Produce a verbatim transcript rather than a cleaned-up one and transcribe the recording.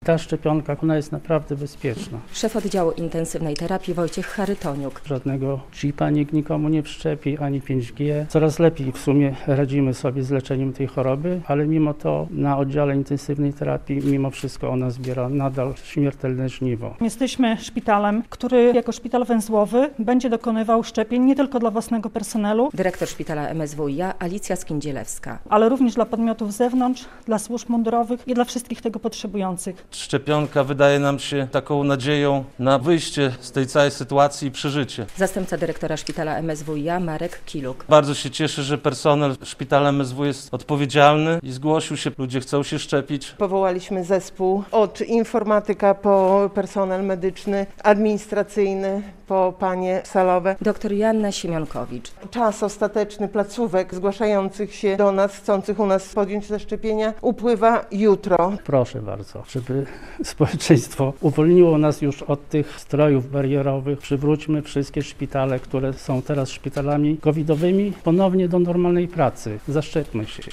ta szczepionka, ona jest naprawdę bezpieczna. Szef oddziału intensywnej terapii Wojciech Charytoniuk. Żadnego chipa nikt nikomu nie wszczepi, ani pięć G. Coraz lepiej w sumie radzimy sobie z leczeniem tej choroby, ale mimo to na oddziale intensywnej terapii mimo wszystko ona zbiera nadal śmiertelne żniwo. Jesteśmy szpitalem, który jako szpital węzłowy będzie dokonywał szczepień nie tylko dla własnego personelu, Dyrektor szpitala M S W i A Alicja Skindzielewska. ale również dla podmiotów z zewnątrz, dla służb mundurowych i dla wszystkich tego potrzebujących. Szczepionka wydaje nam się taką nadzieją na wyjście z tej całej sytuacji i przeżycie. Zastępca dyrektora szpitala M S W i A Marek Kiluk. Bardzo się cieszę, że personel szpitala M S W jest odpowiedzialny i zgłosił się. Ludzie chcą się szczepić. Powołaliśmy zespół od informatyka po personel medyczny, administracyjny, po panie salowe. Doktor Joanna Siemionkowicz. Czas ostateczny placówek zgłaszających się do nas, chcących u nas podjąć zaszczepienia, upływa jutro. Proszę bardzo, żeby społeczeństwo uwolniło nas już od tych strojów barierowych. Przywróćmy wszystkie szpitale, które są teraz szpitalami covidowymi, ponownie do normalnej pracy. Zaszczepmy się.